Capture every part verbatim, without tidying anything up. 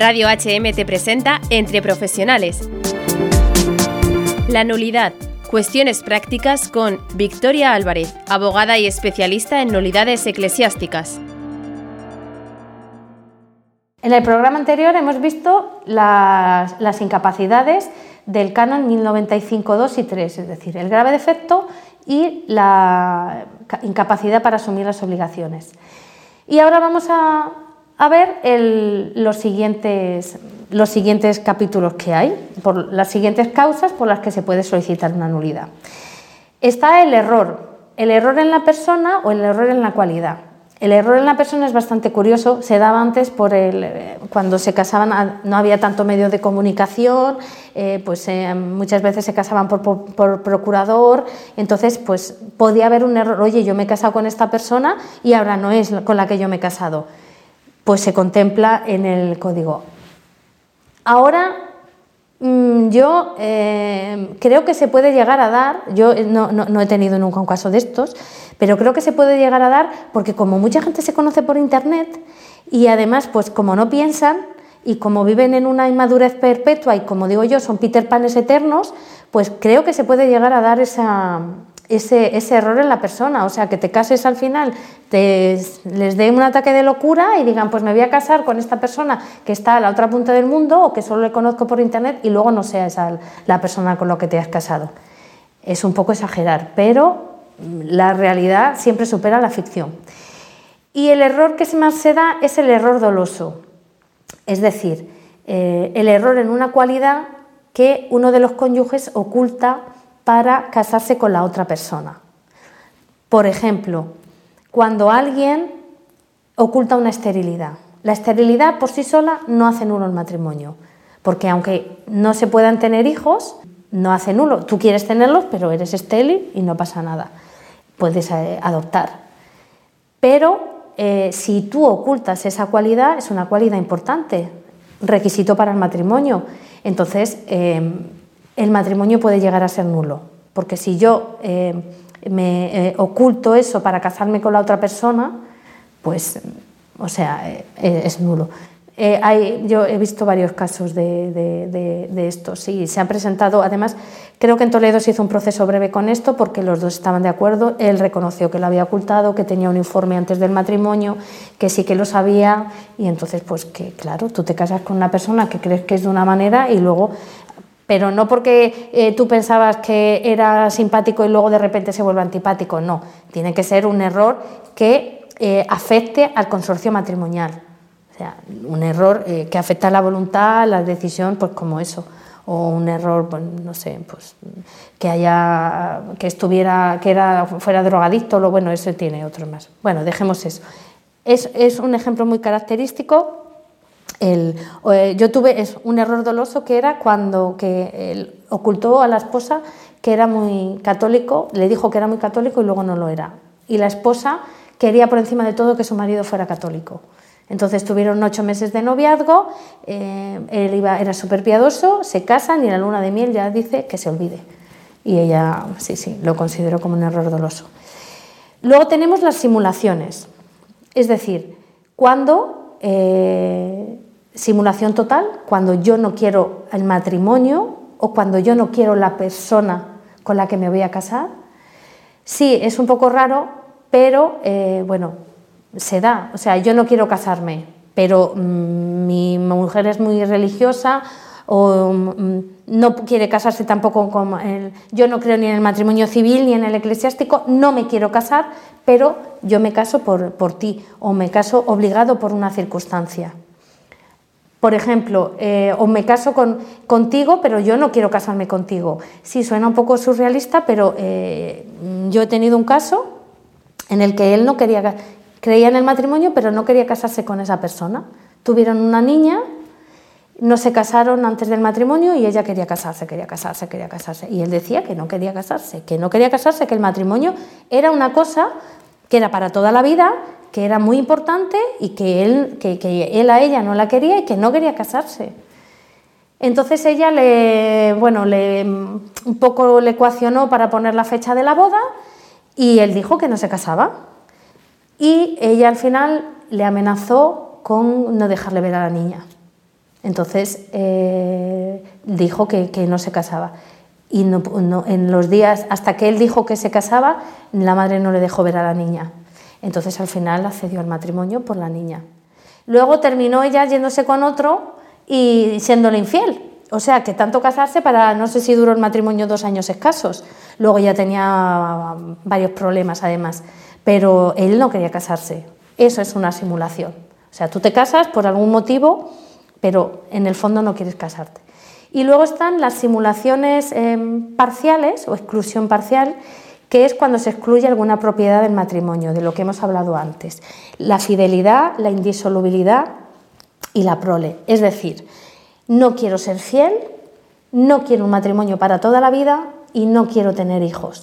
Radio H M te presenta Entre Profesionales. La nulidad. Cuestiones prácticas con Victoria Álvarez, abogada y especialista en nulidades eclesiásticas. En el programa anterior hemos visto las, las incapacidades del canon mil noventa y cinco punto dos y tres, es decir, el grave defecto y la incapacidad para asumir las obligaciones. Y ahora vamos a, a ver el, los, siguientes, los siguientes capítulos que hay, por las siguientes causas por las que se puede solicitar una nulidad. Está el error, el error en la persona o el error en la cualidad. El error en la persona es bastante curioso, se daba antes por el, cuando se casaban, no había tanto medio de comunicación, eh, pues eh, muchas veces se casaban por, por, por procurador, entonces pues podía haber un error, oye, yo me he casado con esta persona y ahora no es con la que yo me he casado, pues se contempla en el código. Ahora mmm, yo eh, creo que se puede llegar a dar, yo no, no, no he tenido nunca un caso de estos, pero creo que se puede llegar a dar porque como mucha gente se conoce por internet y además pues como no piensan y como viven en una inmadurez perpetua y como digo yo son Peter Panes eternos, pues creo que se puede llegar a dar esa, ese, ese error en la persona, o sea que te cases al final, te, les dé un ataque de locura y digan pues me voy a casar con esta persona que está a la otra punta del mundo o que solo le conozco por internet y luego no sea esa la persona con la que te has casado. Es un poco exagerar, pero la realidad siempre supera la ficción. Y el error que más se da es el error doloso, es decir, eh, el error en una cualidad que uno de los cónyuges oculta para casarse con la otra persona. Por ejemplo, cuando alguien oculta una esterilidad. La esterilidad por sí sola no hace nulo el matrimonio, porque aunque no se puedan tener hijos, no hace nulo. Tú quieres tenerlos, pero eres estéril y no pasa nada. Puedes eh, adoptar. Pero eh, si tú ocultas esa cualidad, es una cualidad importante, requisito para el matrimonio. Entonces, eh, el matrimonio puede llegar a ser nulo. Porque si yo eh, me eh, oculto eso para casarme con la otra persona, pues, o sea, eh, es nulo. Eh, hay, yo he visto varios casos de, de, de, de esto, sí, se han presentado, además creo que en Toledo se hizo un proceso breve con esto porque los dos estaban de acuerdo, él reconoció que lo había ocultado, que tenía un informe antes del matrimonio, que sí que lo sabía y entonces pues que claro, tú te casas con una persona que crees que es de una manera y luego, pero no porque eh, tú pensabas que era simpático y luego de repente se vuelve antipático, no, tiene que ser un error que eh, afecte al consorcio matrimonial. O sea, un error eh, que afecta a la voluntad, a la decisión, pues como eso, o un error, pues, no sé, pues que haya, que estuviera, que era, fuera drogadicto, lo bueno, eso tiene otros más. Bueno, dejemos eso. Es, es un ejemplo muy característico. El, eh, yo tuve es un error doloso que era cuando que él ocultó a la esposa que era muy católico, le dijo que era muy católico y luego no lo era. Y la esposa quería por encima de todo que su marido fuera católico. Entonces tuvieron ocho meses de noviazgo, eh, él iba, era súper piadoso, se casan y en la luna de miel ya dice que se olvide. Y ella, sí, sí, lo consideró como un error doloso. Luego tenemos las simulaciones, es decir, cuando, eh, simulación total, cuando yo no quiero el matrimonio o cuando yo no quiero la persona con la que me voy a casar. Sí, es un poco raro, pero eh, bueno, se da, o sea, yo no quiero casarme, pero mmm, mi mujer es muy religiosa o mmm, no quiere casarse tampoco con el, yo no creo ni en el matrimonio civil ni en el eclesiástico, no me quiero casar, pero yo me caso por, por ti o me caso obligado por una circunstancia. Por ejemplo, eh, o me caso con, contigo, pero yo no quiero casarme contigo. Sí, suena un poco surrealista, pero eh, yo he tenido un caso en el que él no quería creía en el matrimonio, pero no quería casarse con esa persona. Tuvieron una niña, no se casaron antes del matrimonio y ella quería casarse, quería casarse, quería casarse. Y él decía que no quería casarse, que no quería casarse, que el matrimonio era una cosa que era para toda la vida, que era muy importante y que él, que, que él a ella no la quería y que no quería casarse. Entonces ella le, bueno, le, un poco le coaccionó para poner la fecha de la boda y él dijo que no se casaba. Y ella al final le amenazó con no dejarle ver a la niña. Entonces eh, dijo que, que no se casaba. Y no, no, en los días, hasta que él dijo que se casaba, la madre no le dejó ver a la niña. Entonces al final accedió al matrimonio por la niña. Luego terminó ella yéndose con otro y siéndole infiel. O sea, que tanto casarse para, no sé si duró el matrimonio dos años escasos. Luego ya tenía varios problemas además. Pero él no quería casarse. Eso es una simulación. O sea, tú te casas por algún motivo, pero en el fondo no quieres casarte. Y luego están las simulaciones eh, parciales o exclusión parcial, que es cuando se excluye alguna propiedad del matrimonio, de lo que hemos hablado antes. La fidelidad, la indisolubilidad y la prole. Es decir, no quiero ser fiel, no quiero un matrimonio para toda la vida y no quiero tener hijos.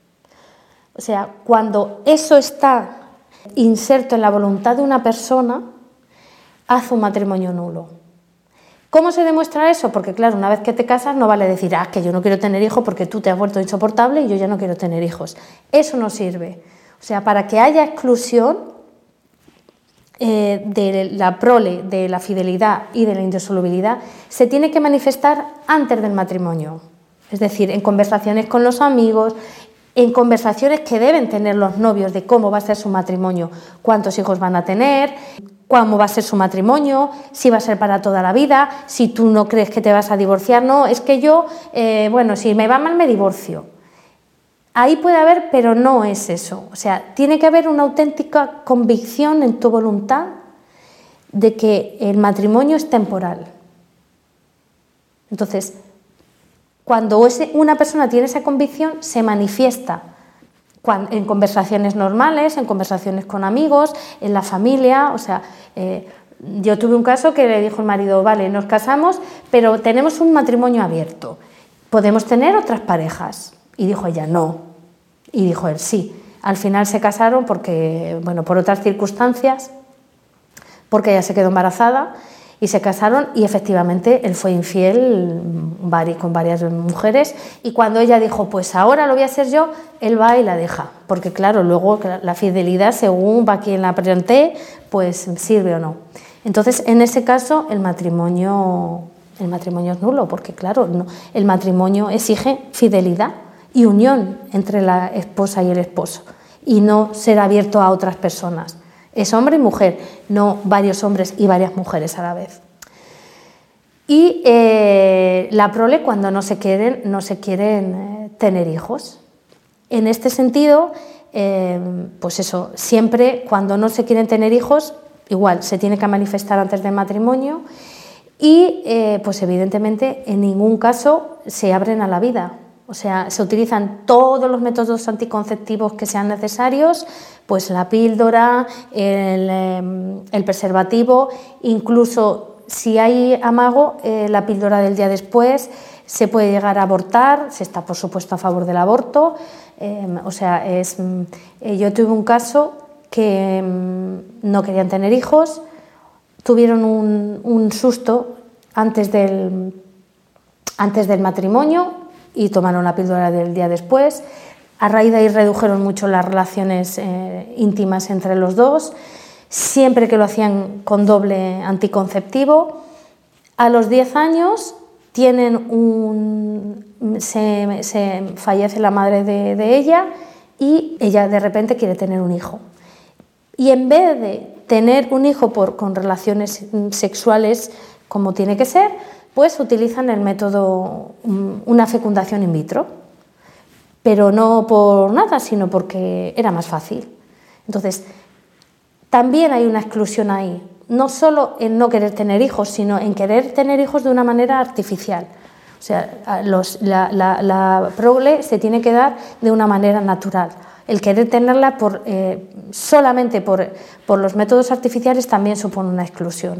O sea, cuando eso está inserto en la voluntad de una persona, hace un matrimonio nulo. ¿Cómo se demuestra eso? Porque claro, una vez que te casas no vale decir, ah, que yo no quiero tener hijos porque tú te has vuelto insoportable y yo ya no quiero tener hijos. Eso no sirve. O sea, para que haya exclusión eh, de la prole, de la fidelidad y de la indisolubilidad, se tiene que manifestar antes del matrimonio. Es decir, en conversaciones con los amigos, en conversaciones que deben tener los novios de cómo va a ser su matrimonio, cuántos hijos van a tener, cómo va a ser su matrimonio, si va a ser para toda la vida, si tú no crees que te vas a divorciar, no, es que yo, eh, bueno, si me va mal me divorcio. Ahí puede haber, pero no es eso. O sea, tiene que haber una auténtica convicción en tu voluntad de que el matrimonio es temporal. Entonces, cuando una persona tiene esa convicción, se manifiesta en conversaciones normales, en conversaciones con amigos, en la familia. O sea, eh, yo tuve un caso que le dijo el marido, vale, nos casamos, pero tenemos un matrimonio abierto, ¿podemos tener otras parejas? Y dijo ella, no. Y dijo él, sí. Al final se casaron porque, bueno, por otras circunstancias, porque ella se quedó embarazada, y se casaron y efectivamente él fue infiel con varias mujeres, y cuando ella dijo, pues ahora lo voy a hacer yo, él va y la deja, porque claro, luego la fidelidad, según va quien la pregunté, pues sirve o no. Entonces, en ese caso, el matrimonio, el matrimonio es nulo, porque claro, no, el matrimonio exige fidelidad y unión entre la esposa y el esposo, y no ser abierto a otras personas. Es hombre y mujer, no varios hombres y varias mujeres a la vez. Y eh, la prole cuando no se quieren, no se quieren eh, tener hijos. En este sentido, eh, pues eso, siempre cuando no se quieren tener hijos, igual se tiene que manifestar antes del matrimonio y eh, pues evidentemente en ningún caso se abren a la vida. O sea, se utilizan todos los métodos anticonceptivos que sean necesarios, pues la píldora, el, el preservativo, incluso si hay amago, eh, la píldora del día después, se puede llegar a abortar, se está por supuesto a favor del aborto. Eh, o sea, es, eh, yo tuve un caso que eh, no querían tener hijos, tuvieron un, un susto antes del, antes del matrimonio, y tomaron la píldora del día después. A raíz de ahí redujeron mucho las relaciones eh, íntimas entre los dos, siempre que lo hacían con doble anticonceptivo. A los diez años tienen un, se, se fallece la madre de, de ella y ella de repente quiere tener un hijo. Y en vez de tener un hijo por, con relaciones sexuales como tiene que ser, pues utilizan el método, una fecundación in vitro, pero no por nada, sino porque era más fácil. Entonces, también hay una exclusión ahí, no solo en no querer tener hijos, sino en querer tener hijos de una manera artificial. O sea, los, la, la, la prole se tiene que dar de una manera natural. El querer tenerla por, eh, solamente por, por los métodos artificiales también supone una exclusión.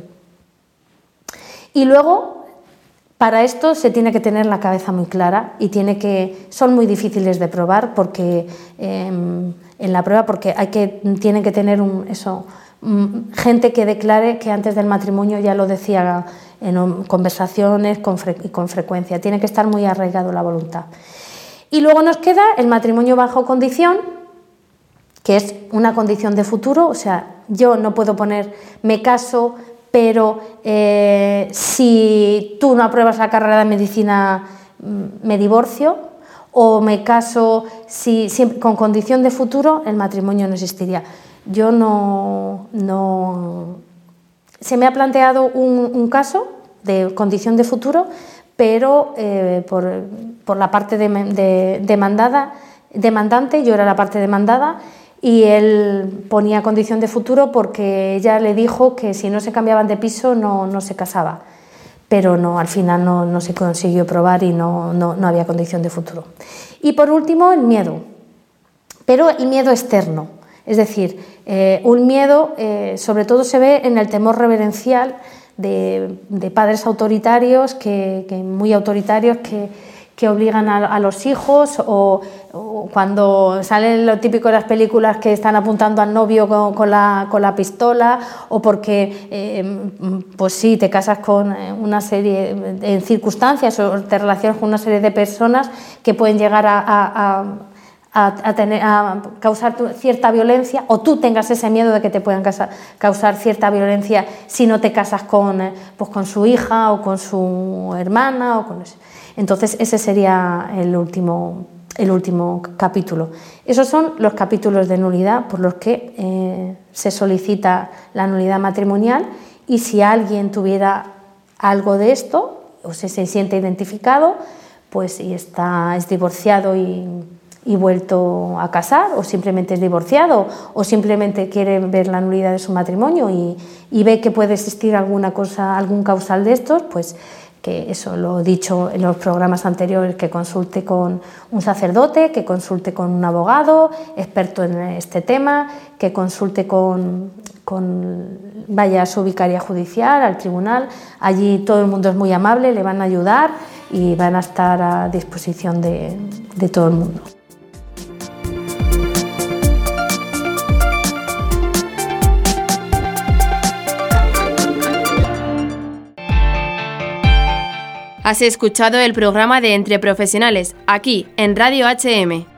Y luego, para esto se tiene que tener la cabeza muy clara y tiene que, son muy difíciles de probar porque eh, en la prueba porque hay que, tienen que tener un, eso, gente que declare que antes del matrimonio ya lo decía en conversaciones con, fre, con frecuencia. Tiene que estar muy arraigado la voluntad. Y luego nos queda el matrimonio bajo condición, que es una condición de futuro. O sea, yo no puedo poner me caso, pero eh, si tú no apruebas la carrera de medicina, me divorcio, o me caso si, si, con condición de futuro, el matrimonio no existiría. Yo no... no se me ha planteado un, un caso de condición de futuro, pero eh, por, por la parte de, de, demandada, demandante, yo era la parte demandada, y él ponía condición de futuro porque ella le dijo que si no se cambiaban de piso no, no se casaba, pero no, al final no, no se consiguió probar y no, no, no había condición de futuro. Y por último, el miedo, pero el miedo externo. Es decir, eh, un miedo eh, sobre todo se ve en el temor reverencial de, de padres autoritarios, que, que muy autoritarios, que, que obligan a, a los hijos, o, o cuando salen lo típico de las películas que están apuntando al novio con, con, la, con la pistola, o porque eh, pues sí, te casas con una serie de circunstancias o te relacionas con una serie de personas que pueden llegar a... a, a A, a, tener, a causar cierta violencia, o tú tengas ese miedo de que te puedan causar, causar cierta violencia si no te casas con, pues con su hija o con su hermana. O con eso. Entonces ese sería el último, el último capítulo. Esos son los capítulos de nulidad por los que eh, se solicita la nulidad matrimonial, y si alguien tuviera algo de esto o si se siente identificado, pues y está, es divorciado y y vuelto a casar, o simplemente es divorciado, o simplemente quiere ver la nulidad de su matrimonio y, y ve que puede existir alguna cosa, algún causal de estos, pues que eso lo he dicho en los programas anteriores, que consulte con un sacerdote, que consulte con un abogado experto en este tema, que consulte con, con vaya a su vicaría judicial, al tribunal. Allí todo el mundo es muy amable, le van a ayudar y van a estar a disposición de, de todo el mundo. Has escuchado el programa de Entre Profesionales, aquí en Radio H M.